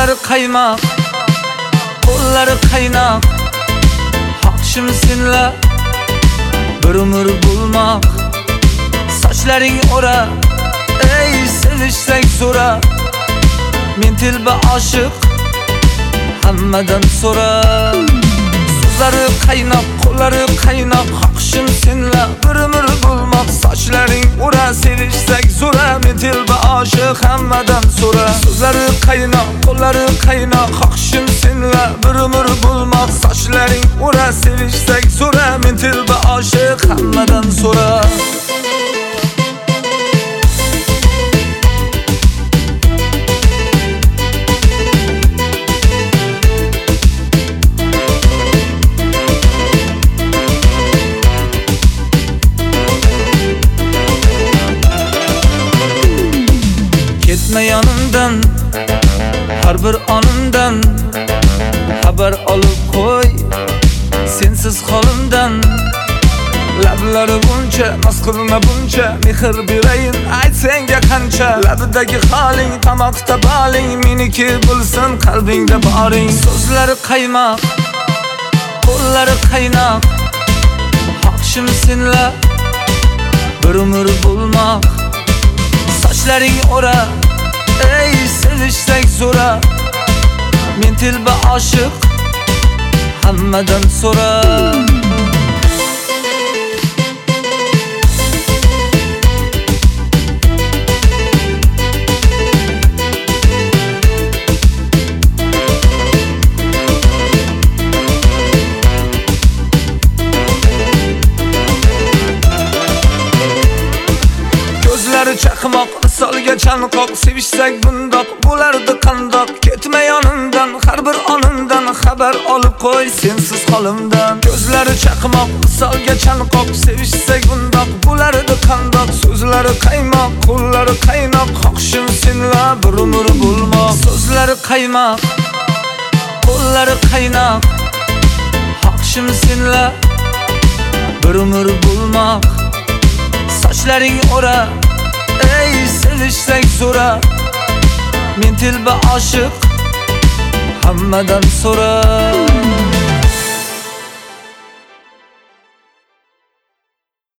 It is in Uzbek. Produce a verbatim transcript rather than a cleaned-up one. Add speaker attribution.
Speaker 1: So'zlari qaymoq, qo'llari qaynoq, haqshim senlar bir umr bo'lmoq. Sochlaring o'ra, ey sevishsak so'ra, men telba oshiq hammadan so'ra. So'zlari qaynoq, qo'llari qaynoq, haqshim senlar bir umr bo'lmoq. Sochlaring o'ra, sevishsak so'ra, men telba oshiq hammadan so'ra. So'zlari qaynoq, qo'llari qaynoq, haqshim senlar bir umr bo'lmoq. Sochlaring o'ra, sevishsak so'ra, men telba oshiq hammadan so'ra. Ketma yonimdan, har bir onimdan xabar olib qo'y, sensiz holimdan. Lablari buncha, noz qilma buncha, mehr berayin ayt senga qancha. Labidagi holing, tomoqda boling, meniki bo'lsin qalbingda boring. So'zlari qaymoq, qo'llari qaynoq, haqshim senlar bir umr bo'lmoq. Sochlaring o'ra, ey sevishsak so'ra, men telba oshiq hammadan so'ra. Ko'zlari chaqmoq, misolga chanqoq, sevishsak bundoq bo'lardi qandoq. Ketma yonimdan, har bir onimdan xabar olib qo'y, sensiz holimdan. Ko'zlari chaqmoq, misolga chanqoq, sevishsak bundoq bo'lardi qandoq. So'zlari qaymoq, qo'llari qaynoq, haqshim senlar bir umr bo'lmoq. So'zlari qaymoq, qo'llari qaynoq, haqshim senlar bir umr bo'lmoq. Sochlaring o'ra, ey sevishsak so'ra, men telba oshiq hammadan so'ra.